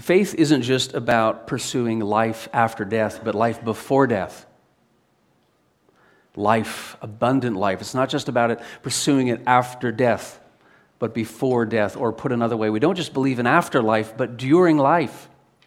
Faith isn't just about pursuing life after death, but life before death. Life, abundant life. It's not just about it pursuing it after death, but before death. Or put another way, we don't just believe in afterlife, but during life.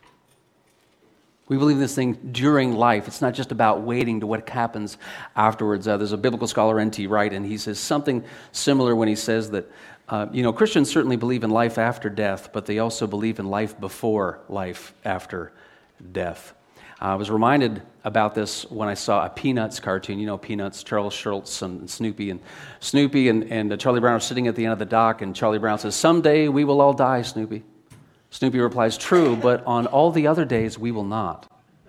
We believe this thing during life. It's not just about waiting to what happens afterwards. There's a biblical scholar, N.T. Wright, and he says something similar when he says that, Christians certainly believe in life after death, but they also believe in life before life after death. I was reminded about this when I saw a Peanuts cartoon. You know Peanuts, Charles Schultz and Snoopy. And Snoopy and Charlie Brown are sitting at the end of the dock, and Charlie Brown says, "Someday we will all die, Snoopy." Snoopy replies, "True, but on all the other days we will not."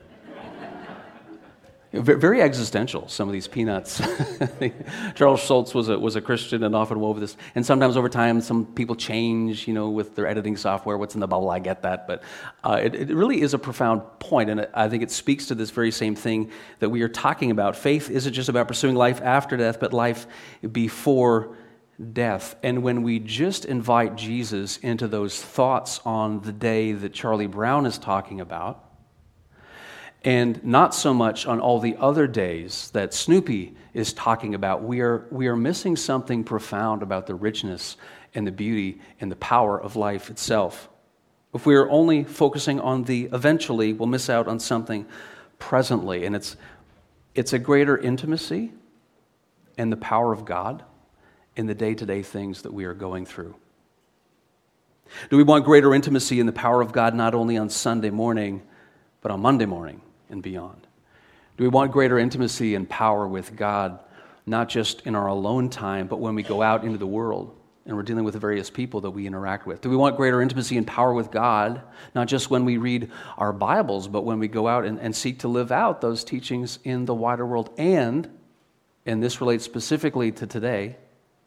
Very existential, some of these Peanuts. Charles Schultz was a Christian and often wove this. And sometimes over time, some people change, with their editing software. What's in the bubble, I get that. But it really is a profound point, and I think it speaks to this very same thing that we are talking about. Faith isn't just about pursuing life after death, but life before death. And when we just invite Jesus into those thoughts on the day that Charlie Brown is talking about, and not so much on all the other days that Snoopy is talking about, we are missing something profound about the richness and the beauty and the power of life itself. If we are only focusing on the eventually, we'll miss out on something presently. And it's a greater intimacy and the power of God in the day-to-day things that we are going through. Do we want greater intimacy in the power of God not only on Sunday morning, but on Monday morning and beyond? Do we want greater intimacy and power with God, not just in our alone time, but when we go out into the world and we're dealing with the various people that we interact with? Do we want greater intimacy and power with God, not just when we read our Bibles, but when we go out and seek to live out those teachings in the wider world? And this relates specifically to today,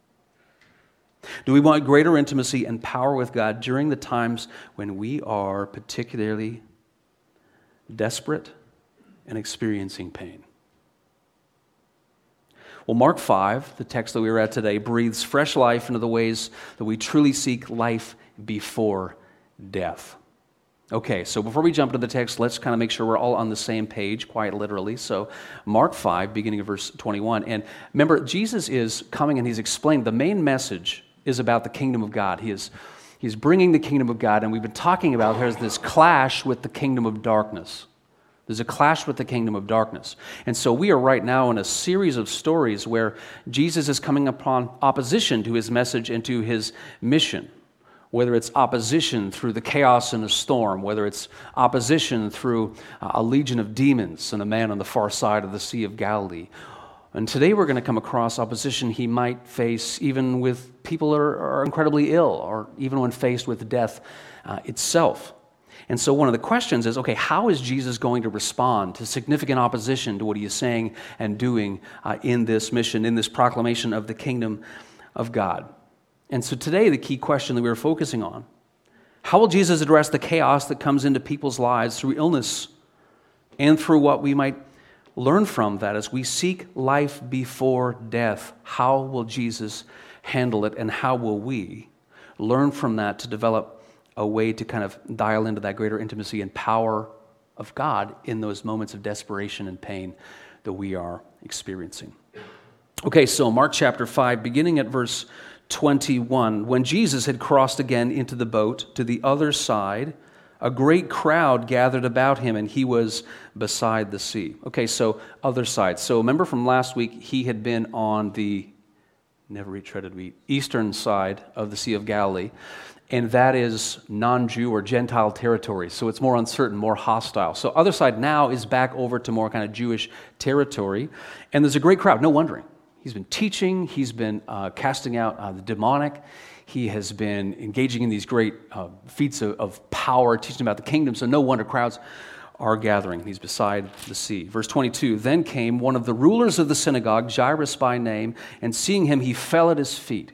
do we want greater intimacy and power with God during the times when we are particularly desperate and experiencing pain? Well, Mark 5, the text that we were at today, breathes fresh life into the ways that we truly seek life before death. Okay, so before we jump into the text, let's kind of make sure we're all on the same page, quite literally. So Mark 5, beginning of verse 21. And remember, Jesus is coming and he's explaining the main message is about the kingdom of God. He's bringing the kingdom of God, and we've been talking about there's this clash with the kingdom of darkness. There's a clash with the kingdom of darkness. And so we are right now in a series of stories where Jesus is coming upon opposition to his message and to his mission. Whether it's opposition through the chaos and the storm, whether it's opposition through a legion of demons and a man on the far side of the Sea of Galilee. And today we're going to come across opposition he might face even with people that are incredibly ill, or even when faced with death itself. And so one of the questions is, okay, how is Jesus going to respond to significant opposition to what he is saying and doing in this mission, in this proclamation of the kingdom of God? And so today the key question that we are focusing on, how will Jesus address the chaos that comes into people's lives through illness and through what we might learn from that as we seek life before death? How will Jesus handle it, and how will we learn from that to develop a way to kind of dial into that greater intimacy and power of God in those moments of desperation and pain that we are experiencing? Okay, so Mark chapter 5, beginning at verse 21. When Jesus had crossed again into the boat to the other side, a great crowd gathered about him, and he was beside the sea. Okay, so other side. So remember from last week, he had been on the, never eat shredded wheat, eastern side of the Sea of Galilee, and that is non-Jew or Gentile territory, so it's more uncertain, more hostile. So other side now is back over to more kind of Jewish territory, and there's a great crowd, no wondering. He's been teaching, he's been casting out the demonic, he has been engaging in these great feats of power, teaching about the kingdom, so no wonder crowds are gathering. He's beside the sea. Verse 22, then came one of the rulers of the synagogue, Jairus by name, and seeing him, he fell at his feet.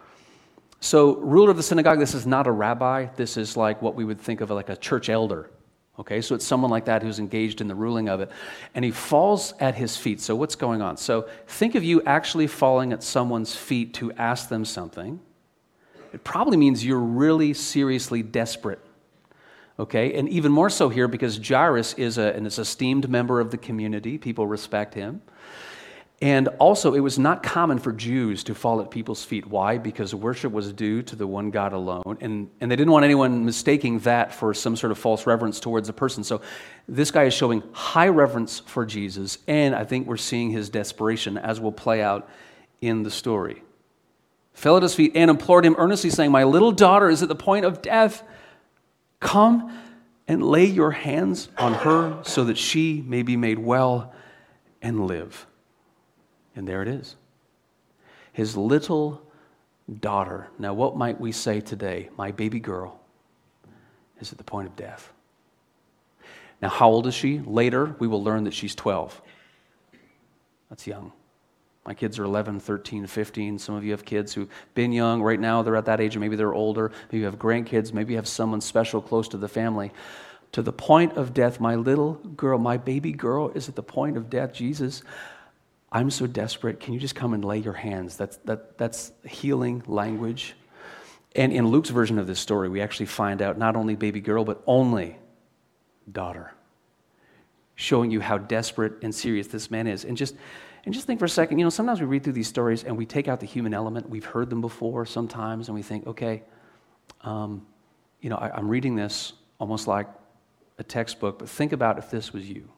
So ruler of the synagogue, this is not a rabbi, this is like what we would think of like a church elder. Okay, so it's someone like that who's engaged in the ruling of it. And he falls at his feet. So what's going on? So think of you actually falling at someone's feet to ask them something. It probably means you're really seriously desperate. Okay, and even more so here because Jairus is an esteemed member of the community. People respect him. And also, it was not common for Jews to fall at people's feet. Why? Because worship was due to the one God alone. And they didn't want anyone mistaking that for some sort of false reverence towards a person. So this guy is showing high reverence for Jesus. And I think we're seeing his desperation as will play out in the story. Fell at his feet and implored him earnestly, saying, "My little daughter is at the point of death. Come and lay your hands on her so that she may be made well and live." And there it is. His little daughter. Now, what might we say today? My baby girl is at the point of death. Now, how old is she? Later, we will learn that she's 12. That's young. My kids are 11, 13, 15. Some of you have kids who've been young. Right now, they're at that age, or maybe they're older. Maybe you have grandkids. Maybe you have someone special close to the family. To the point of death, my little girl, my baby girl is at the point of death. Jesus, I'm so desperate. Can you just come and lay your hands? That's healing language. And in Luke's version of this story, we actually find out not only baby girl, but only daughter, showing you how desperate and serious this man is. And just think for a second, sometimes we read through these stories and we take out the human element. We've heard them before sometimes, and we think, okay, I'm reading this almost like a textbook, but think about if this was you.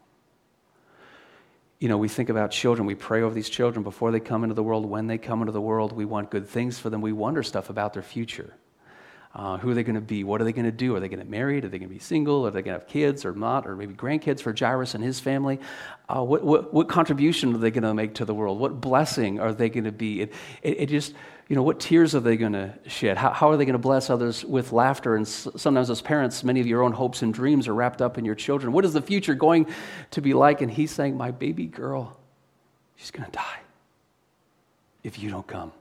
We think about children. We pray over these children before they come into the world. When they come into the world, we want good things for them. We wonder stuff about their future. Who are they going to be? What are they going to do? Are they going to get married? Are they going to be single? Are they going to have kids or not? Or maybe grandkids for Jairus and his family? What contribution are they going to make to the world? What blessing are they going to be? It just, what tears are they going to shed? How are they going to bless others with laughter? And sometimes as parents, many of your own hopes and dreams are wrapped up in your children. What is the future going to be like? And he's saying, my baby girl, she's going to die if you don't come.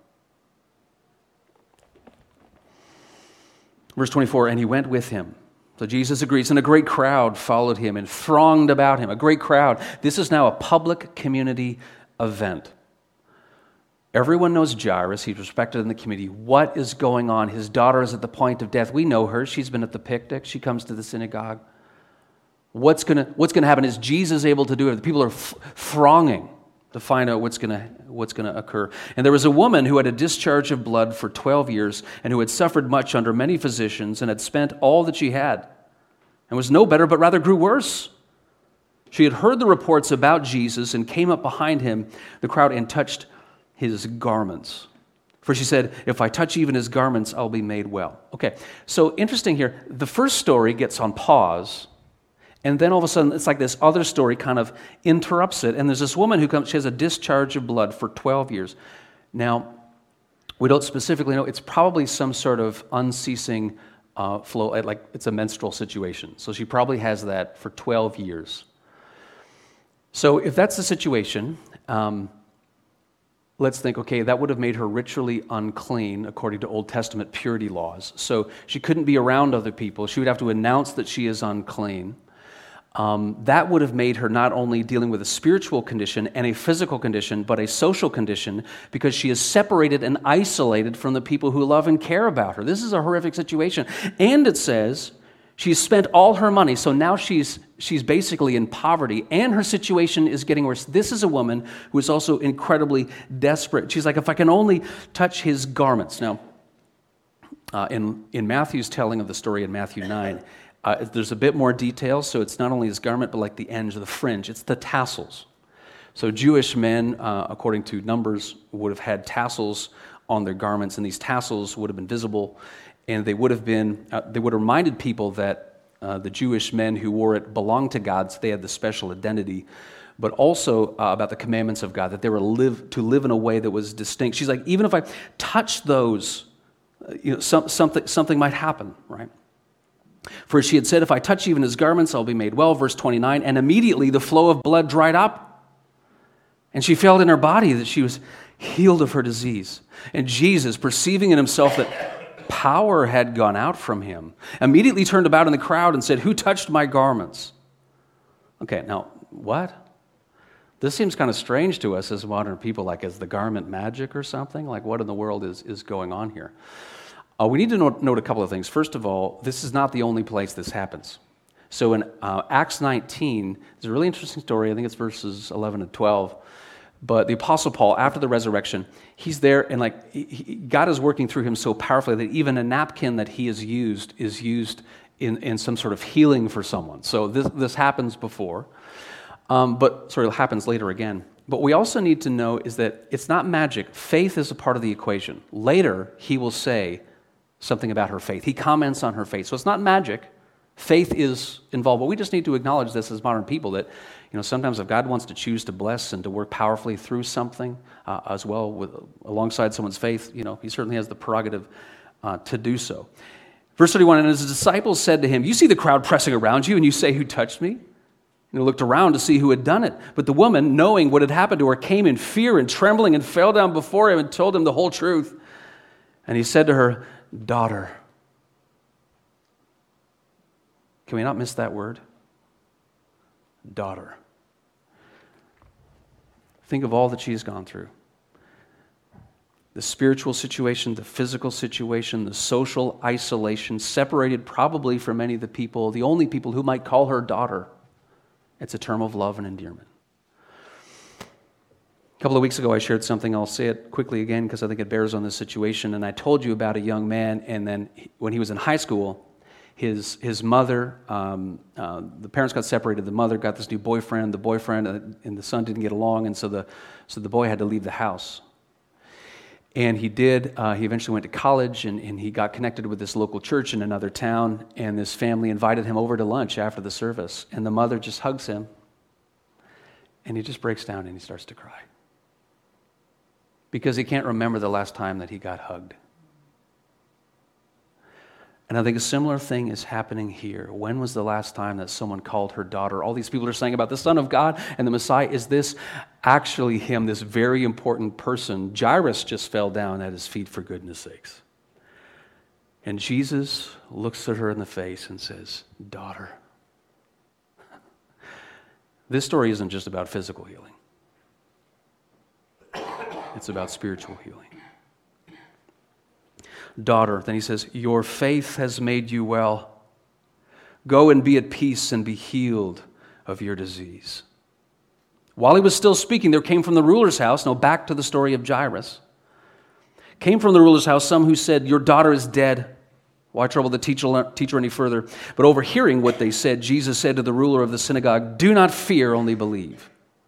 Verse 24, and he went with him. So Jesus agrees, and a great crowd followed him and thronged about him. A great crowd. This is now a public community event. Everyone knows Jairus. He's respected in the community. What is going on? His daughter is at the point of death. We know her. She's been at the picnic. She comes to the synagogue. What's going to happen? Is Jesus able to do it? The people are thronging to find out what's going to occur. And there was a woman who had a discharge of blood for 12 years and who had suffered much under many physicians and had spent all that she had and was no better, but rather grew worse. She had heard the reports about Jesus and came up behind him, the crowd, and touched his garments. For she said, if I touch even his garments, I'll be made well. Okay, so interesting here. The first story gets on pause, and then all of a sudden, it's like this other story kind of interrupts it. And there's this woman who comes, she has a discharge of blood for 12 years. Now, we don't specifically know. It's probably some sort of unceasing flow, like it's a menstrual situation. So she probably has that for 12 years. So if that's the situation, let's think, okay, that would have made her ritually unclean according to Old Testament purity laws. So she couldn't be around other people. She would have to announce that she is unclean. That would have made her not only dealing with a spiritual condition and a physical condition, but a social condition, because she is separated and isolated from the people who love and care about her. This is a horrific situation. And it says she's spent all her money, so now she's basically in poverty, and her situation is getting worse. This is a woman who is also incredibly desperate. She's like, if I can only touch his garments. Now, in Matthew's telling of the story in Matthew 9, there's a bit more detail, so it's not only his garment, but like the ends or the fringe. It's the tassels. So Jewish men, according to Numbers, would have had tassels on their garments, and these tassels would have been visible, and they would have reminded people that the Jewish men who wore it belonged to God, so they had the special identity, but also about the commandments of God, that they were to live in a way that was distinct. She's like, even if I touch those, something might happen, right? For she had said, if I touch even his garments, I'll be made well. Verse 29, and immediately the flow of blood dried up. And she felt in her body that she was healed of her disease. And Jesus, perceiving in himself that power had gone out from him, immediately turned about in the crowd and said, who touched my garments? Okay, now, what? This seems kind of strange to us as modern people, like is the garment magic or something? Like what in the world is going on here? We need to note a couple of things. First of all, this is not the only place this happens. So in Acts 19, there's a really interesting story. I think it's verses 11 and 12. But the Apostle Paul, after the resurrection, he's there, and God is working through him so powerfully that even a napkin that he has used is used in some sort of healing for someone. So this happens before, it happens later again. But we also need to know is that it's not magic. Faith is a part of the equation. Later, he will say something about her faith. He comments on her faith. So it's not magic. Faith is involved. But we just need to acknowledge this as modern people that, sometimes if God wants to choose to bless and to work powerfully through something as well alongside someone's faith, he certainly has the prerogative to do so. Verse 31, and his disciples said to him, "You see the crowd pressing around you, and you say, 'Who touched me?' And he looked around to see who had done it. But the woman, knowing what had happened to her, came in fear and trembling and fell down before him and told him the whole truth. And he said to her, 'Daughter.'" Can we not miss that word? Daughter. Think of all that she's gone through. The spiritual situation, the physical situation, the social isolation, separated probably from many of the only people who might call her daughter. It's a term of love and endearment. A couple of weeks ago, I shared something. I'll say it quickly again because I think it bears on this situation. And I told you about a young man, and then when he was in high school, his mother, the parents got separated. The mother got this new boyfriend. The boyfriend and the son didn't get along, and so the boy had to leave the house. And he did. He eventually went to college, and he got connected with this local church in another town, and this family invited him over to lunch after the service, and the mother just hugs him, and he just breaks down and he starts to cry because he can't remember the last time that he got hugged. And I think a similar thing is happening here. When was the last time that someone called her daughter? All these people are saying about the Son of God and the Messiah. Is this actually him, this very important person? Jairus just fell down at his feet, for goodness sakes. And Jesus looks at her in the face and says, "Daughter." This story isn't just about physical healing. It's about spiritual healing. "Daughter," then he says, "your faith has made you well. Go and be at peace and be healed of your disease." While he was still speaking, there came from the ruler's house, now back to the story of Jairus, came from the ruler's house some who said, "Your daughter is dead. Why trouble the teacher any further?" But overhearing what they said, Jesus said to the ruler of the synagogue, "Do not fear, only believe."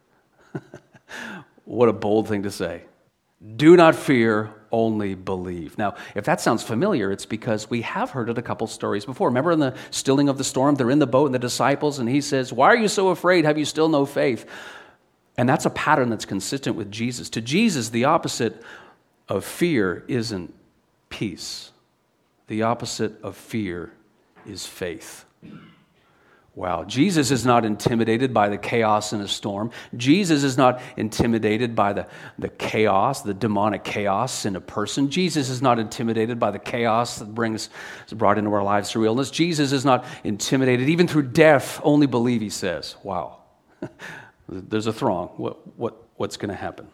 What a bold thing to say. Do not fear, only believe. Now, if that sounds familiar, it's because we have heard it a couple stories before. Remember in the stilling of the storm, they're in the boat and the disciples, and he says, "Why are you so afraid? Have you still no faith?" And that's a pattern that's consistent with Jesus. To Jesus, the opposite of fear isn't peace. The opposite of fear is faith. Wow, Jesus is not intimidated by the chaos in a storm. Jesus is not intimidated by the chaos, the demonic chaos in a person. Jesus is not intimidated by the chaos that is brought into our lives through illness. Jesus is not intimidated even through death. Only believe, he says. Wow, there's a throng. What's going to happen?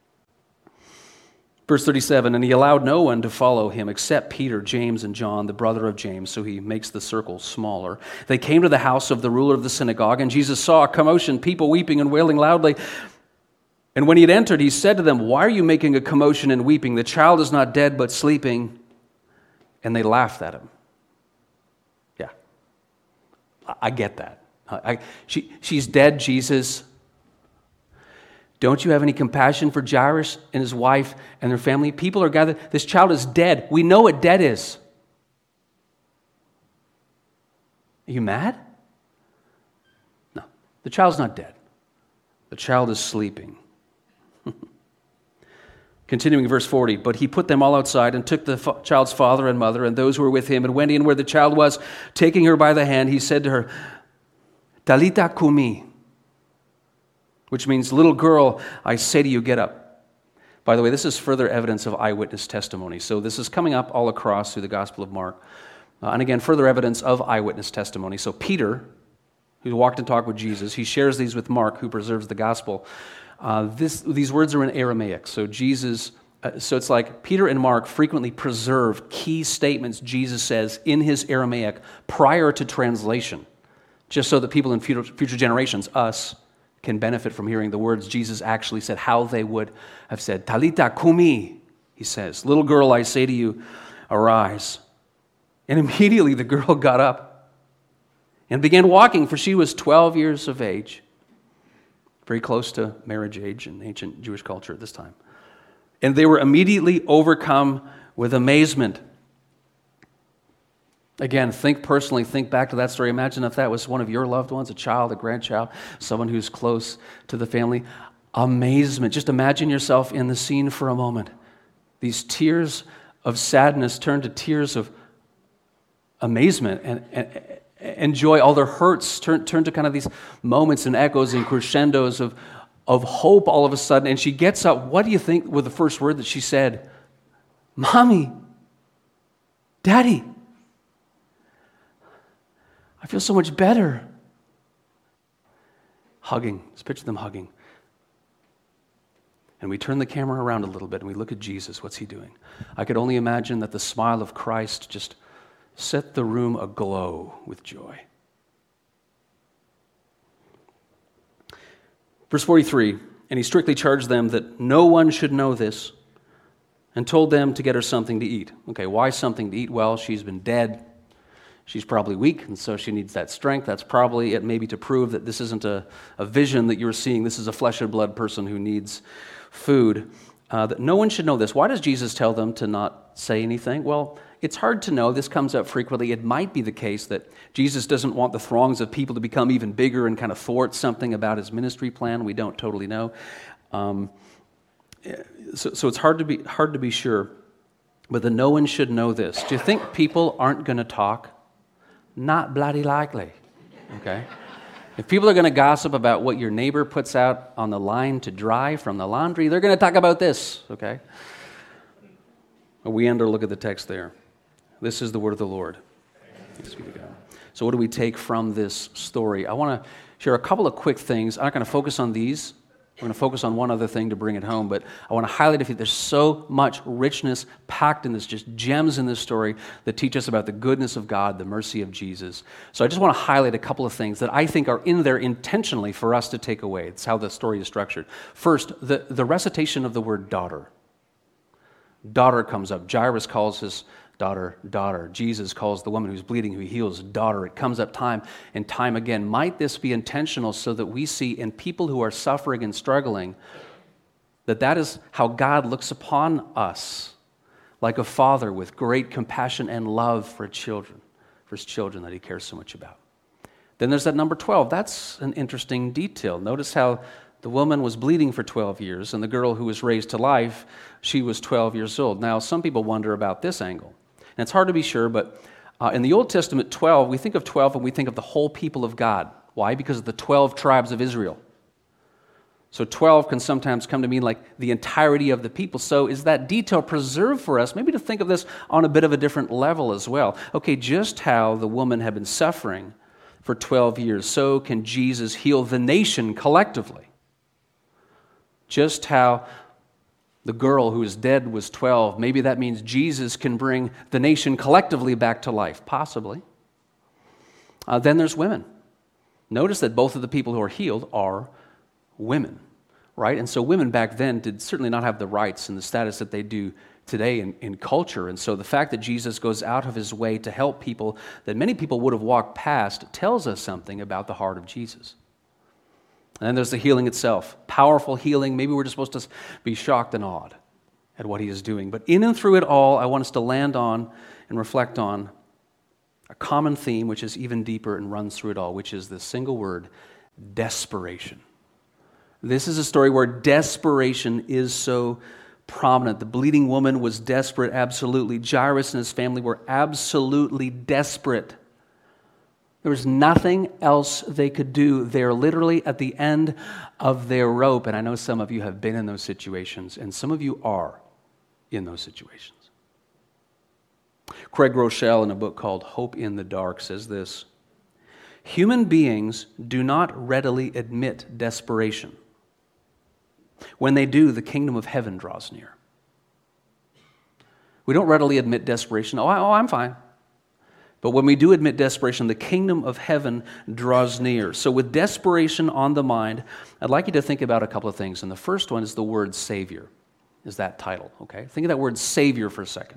Verse 37, and he allowed no one to follow him except Peter, James, and John, the brother of James, so he makes the circle smaller. They came to the house of the ruler of the synagogue, and Jesus saw a commotion, people weeping and wailing loudly. And when he had entered, he said to them, "Why are you making a commotion and weeping? The child is not dead, but sleeping." And they laughed at him. Yeah, I get that. She's dead, Jesus. Don't you have any compassion for Jairus and his wife and their family? People are gathered. This child is dead. We know what dead is. Are you mad? No, the child's not dead. The child is sleeping. Continuing verse 40, but he put them all outside and took the child's father and mother and those who were with him and went in where the child was. Taking her by the hand, he said to her, "Talita kumi," which means, "Little girl, I say to you, get up." By the way, this is further evidence of eyewitness testimony. So this is coming up all across through the Gospel of Mark. And again, further evidence of eyewitness testimony. So Peter, who walked and talked with Jesus, he shares these with Mark, who preserves the Gospel. These words are in Aramaic. So Jesus So it's like Peter and Mark frequently preserve key statements Jesus says in his Aramaic prior to translation, just so that people in future generations, us, can benefit from hearing the words Jesus actually said, how they would have said. Talita kumi, he says, little girl, I say to you, arise. And immediately the girl got up and began walking, for she was 12 years of age, very close to marriage age in ancient Jewish culture at this time. And they were immediately overcome with amazement. Again, think back to that story. Imagine if that was one of your loved ones, a child, a grandchild, someone who's close to the family. Amazement. Just imagine yourself in the scene for a moment. These tears of sadness turn to tears of amazement and joy. All their hurts turn to kind of these moments and echoes and crescendos of hope all of a sudden. And she gets up. What do you think were the first word that she said? Mommy, Daddy, I feel so much better. Hugging. Let's picture them hugging. And we turn the camera around a little bit and we look at Jesus. What's he doing? I could only imagine that the smile of Christ just set the room aglow with joy. Verse 43, and he strictly charged them that no one should know this, and told them to get her something to eat. Okay, why something to eat? Well, she's been dead. She's probably weak, and so she needs that strength. That's probably it, maybe to prove that this isn't a vision that you're seeing. This is a flesh and blood person who needs food. That no one should know this. Why does Jesus tell them to not say anything? Well, it's hard to know. This comes up frequently. It might be the case that Jesus doesn't want the throngs of people to become even bigger and kind of thwart something about his ministry plan. We don't totally know. So it's hard to be sure. But the no one should know this. Do you think people aren't going to talk? Not bloody likely, okay? If people are going to gossip about what your neighbor puts out on the line to dry from the laundry, they're going to talk about this, okay? We end our look at the text there. This is the word of the Lord. Thanks be to God. So what do we take from this story? I want to share a couple of quick things. I'm not going to focus on these. I'm going to focus on one other thing to bring it home, but I want to highlight a few. There's so much richness packed in this, just gems in this story that teach us about the goodness of God, the mercy of Jesus. So I just want to highlight a couple of things that I think are in there intentionally for us to take away. It's how the story is structured. First, the recitation of the word daughter. Daughter comes up. Jairus calls his daughter, daughter. Jesus calls the woman who's bleeding, who he heals, daughter. It comes up time and time again. Might this be intentional so that we see in people who are suffering and struggling that is how God looks upon us, like a father with great compassion and love for his children that he cares so much about. Then there's that number 12. That's an interesting detail. Notice how the woman was bleeding for 12 years, and the girl who was raised to life, she was 12 years old. Now, some people wonder about this angle. And it's hard to be sure, but in the Old Testament, 12, we think of 12 and we think of the whole people of God. Why? Because of the 12 tribes of Israel. So 12 can sometimes come to mean like the entirety of the people. So is that detail preserved for us, maybe to think of this on a bit of a different level as well? Okay, just how the woman had been suffering for 12 years, so can Jesus heal the nation collectively. Just how the girl who is dead was 12. Maybe that means Jesus can bring the nation collectively back to life. Possibly. Then there's women. Notice that both of the people who are healed are women, right? And so women back then did certainly not have the rights and the status that they do today in culture. And so the fact that Jesus goes out of his way to help people that many people would have walked past tells us something about the heart of Jesus. And then there's the healing itself. Powerful healing. Maybe we're just supposed to be shocked and awed at what he is doing. But in and through it all, I want us to land on and reflect on a common theme, which is even deeper and runs through it all, which is the single word, desperation. This is a story where desperation is so prominent. The bleeding woman was desperate, absolutely. Jairus and his family were absolutely desperate. There was nothing else they could do. They're literally at the end of their rope. And I know some of you have been in those situations, and some of you are in those situations. Craig Rochelle, in a book called Hope in the Dark, says this: human beings do not readily admit desperation. When they do, the kingdom of heaven draws near. We don't readily admit desperation. I'm fine. But when we do admit desperation, the kingdom of heaven draws near. So with desperation on the mind, I'd like you to think about a couple of things. And the first one is the word Savior, is that title, okay? Think of that word Savior for a second.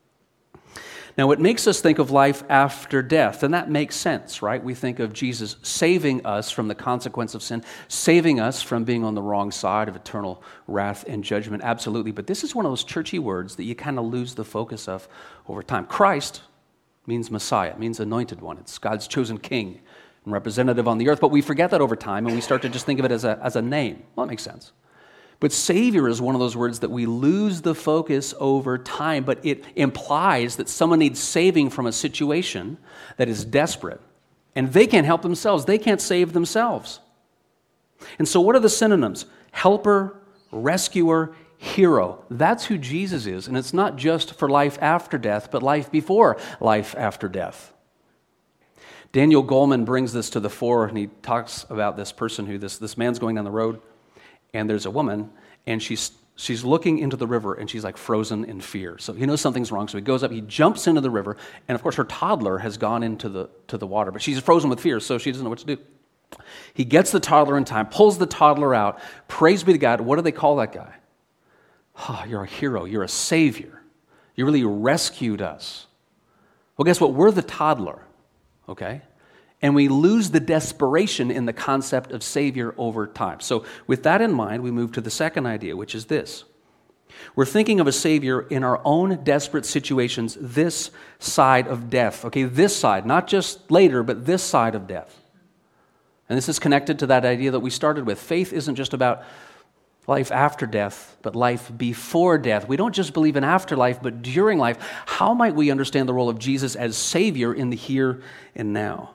Now, it makes us think of life after death, and that makes sense, right? We think of Jesus saving us from the consequence of sin, saving us from being on the wrong side of eternal wrath and judgment, absolutely. But this is one of those churchy words that you kind of lose the focus of over time. Christ means Messiah, it means anointed one. It's God's chosen king and representative on the earth, but we forget that over time, and we start to just think of it as a name. Well, that makes sense. But Savior is one of those words that we lose the focus over time, but it implies that someone needs saving from a situation that is desperate, and they can't help themselves. They can't save themselves. And so what are the synonyms? Helper, rescuer, hero. That's who Jesus is, and it's not just for life after death, but life before life after death. Daniel Goleman brings this to the fore, and he talks about this person who, this man's going down the road, and there's a woman, and she's looking into the river, and she's like frozen in fear. So he knows something's wrong, so he goes up, he jumps into the river, and of course her toddler has gone into the water, but she's frozen with fear, so she doesn't know what to do. He gets the toddler in time, pulls the toddler out, praise be to God. What do they call that guy? Oh, you're a hero, you're a savior. You really rescued us. Well, guess what? We're the toddler, okay? And we lose the desperation in the concept of Savior over time. So with that in mind, we move to the second idea, which is this. We're thinking of a Savior in our own desperate situations, this side of death. Okay, this side, not just later, but this side of death. And this is connected to that idea that we started with. Faith isn't just about life after death, but life before death. We don't just believe in afterlife, but during life. How might we understand the role of Jesus as Savior in the here and now?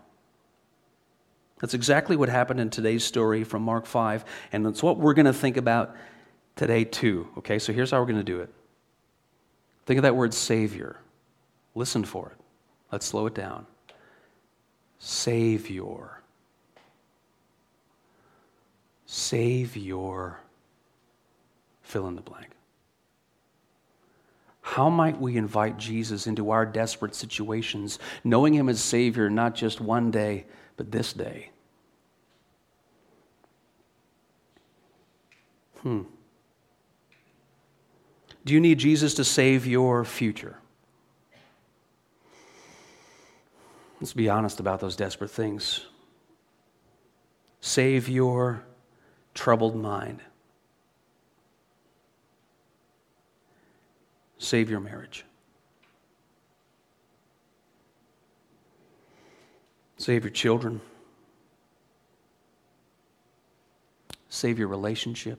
That's exactly what happened in today's story from Mark 5, and that's what we're going to think about today too. Okay, so here's how we're going to do it. Think of that word Savior. Listen for it. Let's slow it down. Savior. Savior. Fill in the blank. How might we invite Jesus into our desperate situations, knowing Him as Savior not just one day, but this day? Do you need Jesus to save your future? Let's be honest about those desperate things. Save your troubled mind. Save your marriage. Save your children. Save your relationship.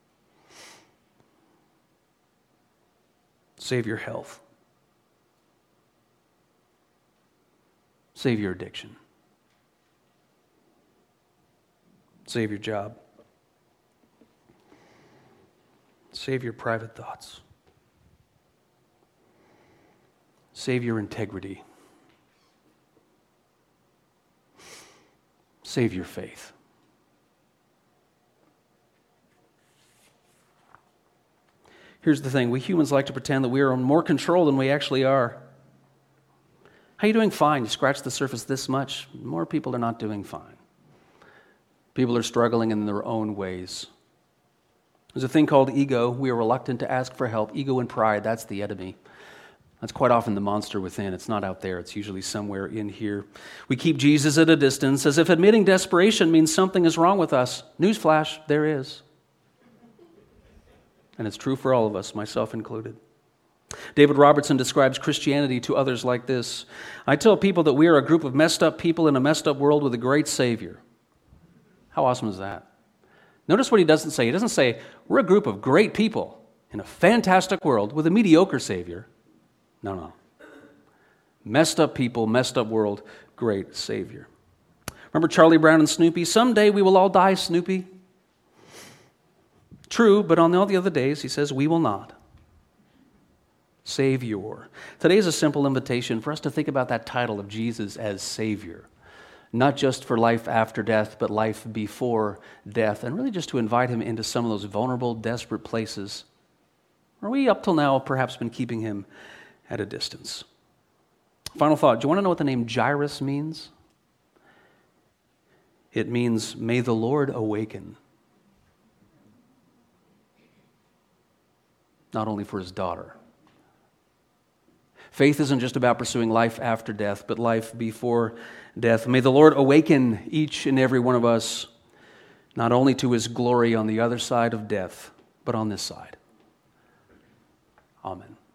Save your health. Save your addiction. Save your job. Save your private thoughts. Save your integrity. Save your faith. Here's the thing. We humans like to pretend that we are in more control than we actually are. How are you doing? Fine. You scratch the surface this much. More people are not doing fine. People are struggling in their own ways. There's a thing called ego. We are reluctant to ask for help. Ego and pride, that's the enemy. That's quite often the monster within. It's not out there. It's usually somewhere in here. We keep Jesus at a distance as if admitting desperation means something is wrong with us. Newsflash, there is. And it's true for all of us, myself included. David Robertson describes Christianity to others like this. I tell people that we are a group of messed up people in a messed up world with a great Savior. How awesome is that? Notice what he doesn't say. He doesn't say, we're a group of great people in a fantastic world with a mediocre Savior. No. Messed up people, messed up world, great Savior. Remember Charlie Brown and Snoopy? Someday we will all die, Snoopy. True, but on all the other days, he says, we will not. Savior. Today is a simple invitation for us to think about that title of Jesus as Savior. Not just for life after death, but life before death. And really just to invite Him into some of those vulnerable, desperate places where we, up till now, have perhaps been keeping Him at a distance. Final thought. Do you want to know what the name Jairus means? It means, may the Lord awaken. Not only for his daughter. Faith isn't just about pursuing life after death, but life before death. May the Lord awaken each and every one of us, not only to his glory on the other side of death, but on this side. Amen.